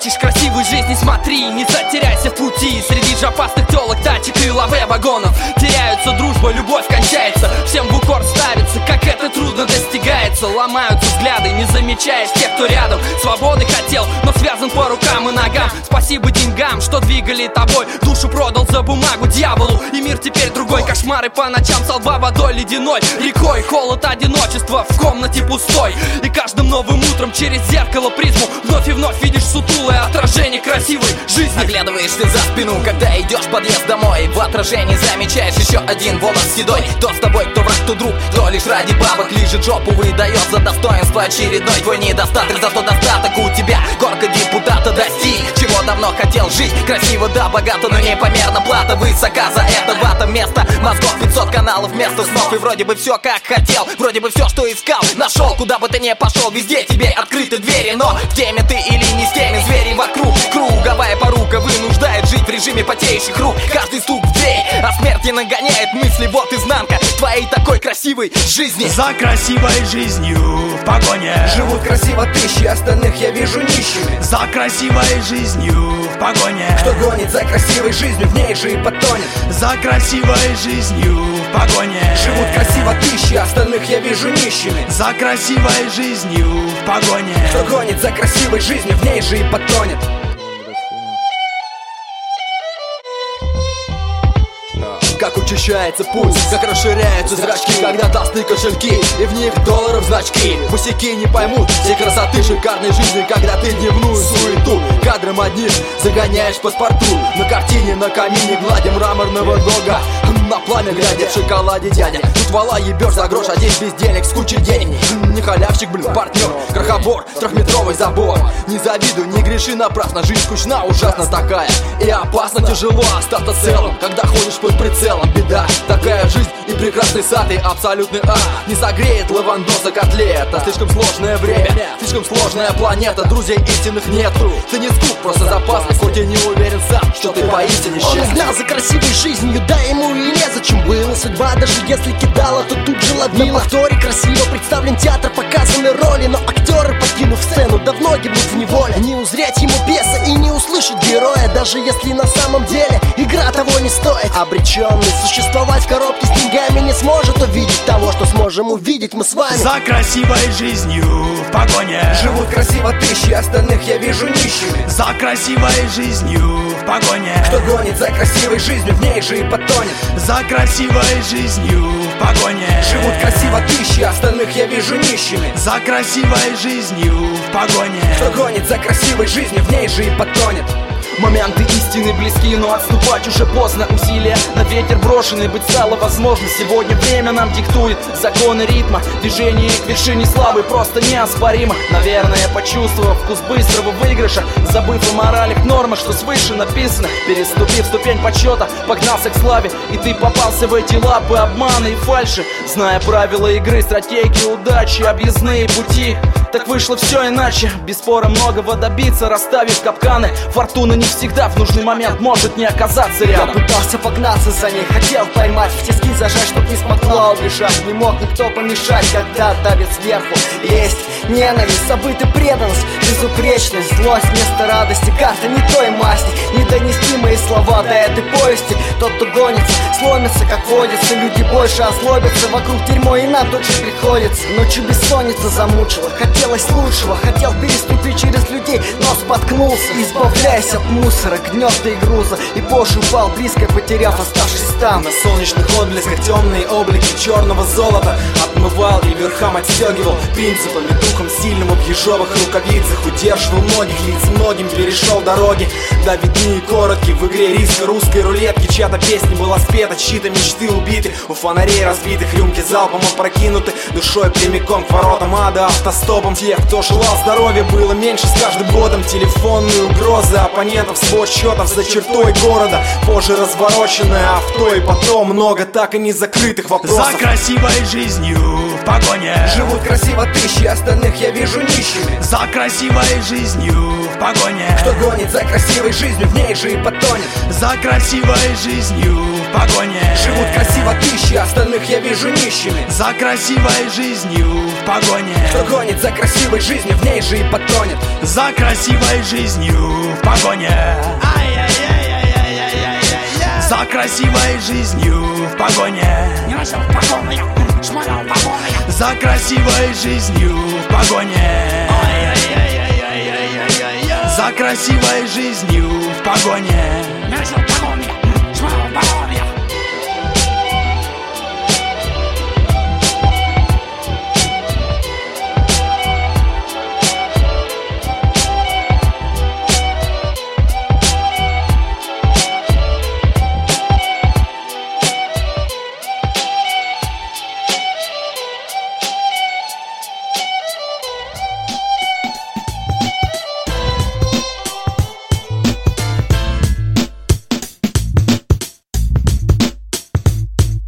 Хочешь красивой жизни, смотри, не затеряйся в пути. Среди же опасных телок, тачек и лаве вагонов теряются дружба, любовь кончается. Всем в укор ставится, как это трудно достигается. Ломаются взгляды, не замечаешь тех, кто рядом. Свободы хотел, но связан по рукам и ногам. Спасибо деньгам, что двигали тобой. Душу продал за бумагу дьяволу, и мир теперь другой. Кошмары по ночам, со лба водой ледяной рекой. Холод, одиночество в комнате пустой. И каждым новым утром через зеркало призму вновь и вновь видишь сутулое отражение красивой жизни. Оглядываешься за спину, когда идешь в подъезд домой. В отражении замечаешь еще один волос седой. Кто с тобой, кто враг, кто друг, кто лишь ради бабок лижет жопу, выдает за достоинство очередной твой недостаток. Зато достаток у тебя, горка депутата достиг. Чего давно хотел жить, красиво да богато, но непомерно плата высока за это. В этом место мозгов 500 каналов вместо снов. И вроде бы все как хотел, вроде бы все, что искал, нашел. Куда бы ты ни пошел, везде тебе открыты двери. Но в теме ты или не с теми, звери вокруг. Круговая порука вынуждает жить в режиме потеющих рук. Каждый стук в дверь, а смерти нагоняет мысли. Вот изнанка твоей такой красивой жизни. За красивой жизнью в погоне живут красиво тысячи, остальных я вижу нищими. За красивой жизнью в погоне кто гонит за красивой жизнью, в ней же и потонет. За красивой жизнью в погоне живут красиво тысячи, остальных я вижу нищими. За красивой жизнью в погоне кто гонит за красивой жизнью, в ней же и потонет. Как учащается пульс, как расширяются зрачки, когда толстые кошельки и в них долларов значки. Босяки не поймут всей красоты шикарной жизни, когда ты дневную суету кадром одним загоняешь в паспорту. На картине, на камине, гладя мраморного дога, на пламя глядя в шоколаде дядя. Тут вала ебешь за грош, а здесь без денег, с кучей денег. Не халявщик, блин, партнер, крохобор, трехметровый забор. Не завидуй, не греши напрасно, жизнь скучна, ужасно такая. И опасно, тяжело остаться целым, когда ходишь под прицелом. Беда, такая жизнь и прекрасный сад, и абсолютный ад не согреет лавандоса котлета. Слишком сложное время, слишком сложная планета, друзей истинных нету. Ты не скуп, просто запасный, хоть и не уверен сам, что ты поистине счастлив. Он гнал за красивой жизнью, да ему и незачем было. Судьба даже если кидала, то тут же ловила. На повторе красиво представлен театр, показаны роли, но актеры, покинув сцену, давно гибнут в неволе. Не узреть ему беса и не услышать героя, даже если на самом деле игра того не стоит. Обреченный существовать в коробке с деньгами не сможет увидеть того, что сможем увидеть мы с вами. За красивой жизнью в погоне живут красиво тысячи, остальных я вижу нищими. За красивой жизнью в погоне кто гонит за красивой жизнью, в ней же и потонет. За красивой жизнью в погоне живут красиво тысячи, остальных я вижу нищими. За красивой жизнью в погоне кто гонит за красивой жизнью, в ней же и потонет. Моменты истины близки, но отступать уже поздно. Усилия на ветер брошены, быть стало возможно. Сегодня время нам диктует законы ритма. Движение к вершине славы просто неоспоримо. Наверное, почувствовав вкус быстрого выигрыша, забыв о моральных нормах, что свыше написано. Переступив ступень почета, погнался к славе. И ты попался в эти лапы обмана и фальши. Зная правила игры, стратегии, удачи, объездные пути. Так вышло все иначе, без спора многого добиться, расставив капканы. Фортуна не всегда в нужный момент может не оказаться рядом. Я пытался погнаться за ней, хотел поймать, в тиски зажать, чтоб не смогла убежать. Не мог никто помешать, когда давит сверху. Есть ненависть, забытая преданность, безупречность, злость вместо радости. Карта не той масти, не донести мои слова до этой повести. Тот, кто гонится, сломится, как водится. Люди больше озлобятся, вокруг дерьмо и нам тут же приходится. Ночью бессонница замучила, хотелось лучшего. Хотел переступить через людей, но споткнулся. Избавляясь от мусора, гнезда и груза. И позже упал близко, потеряв оставшись там. На солнечных отблесках темные облики черного золота отмывал и верхам отстегивал принципами, духом сильным в ежовых рукавицах. Удерживал многих лиц, многим перешел дороги. Да, видны и короткие в игре риска русской рулетки. Чья-то песня была спета, чьи-то мечты убиты. У фонарей разбитых рюмки залпом опрокинуты. Душой прямиком к воротам ада автостопом. Тех, кто желал здоровья, было меньше с каждым годом. Телефонные угрозы оппонентов, свод счетов за чертой города. Позже развороченное авто, и потом много так и не закрытых вопросов. За красивой жизнью в погоне живут красиво тысячи, остальных я вижу нищими. За красивой жизнью в погоне кто гонит за красивой жизнью, в ней же и потонет. За красивой жизнью в в погоне. Живут красиво тысячи, остальных я вижу нищими. За красивой жизнью в погоне. Кто гонит за красивой жизнью, в ней же и потонет. За красивой жизнью в погоне. За красивой жизнью в погоне. За красивой жизнью в погоне. За красивой жизнью в погоне.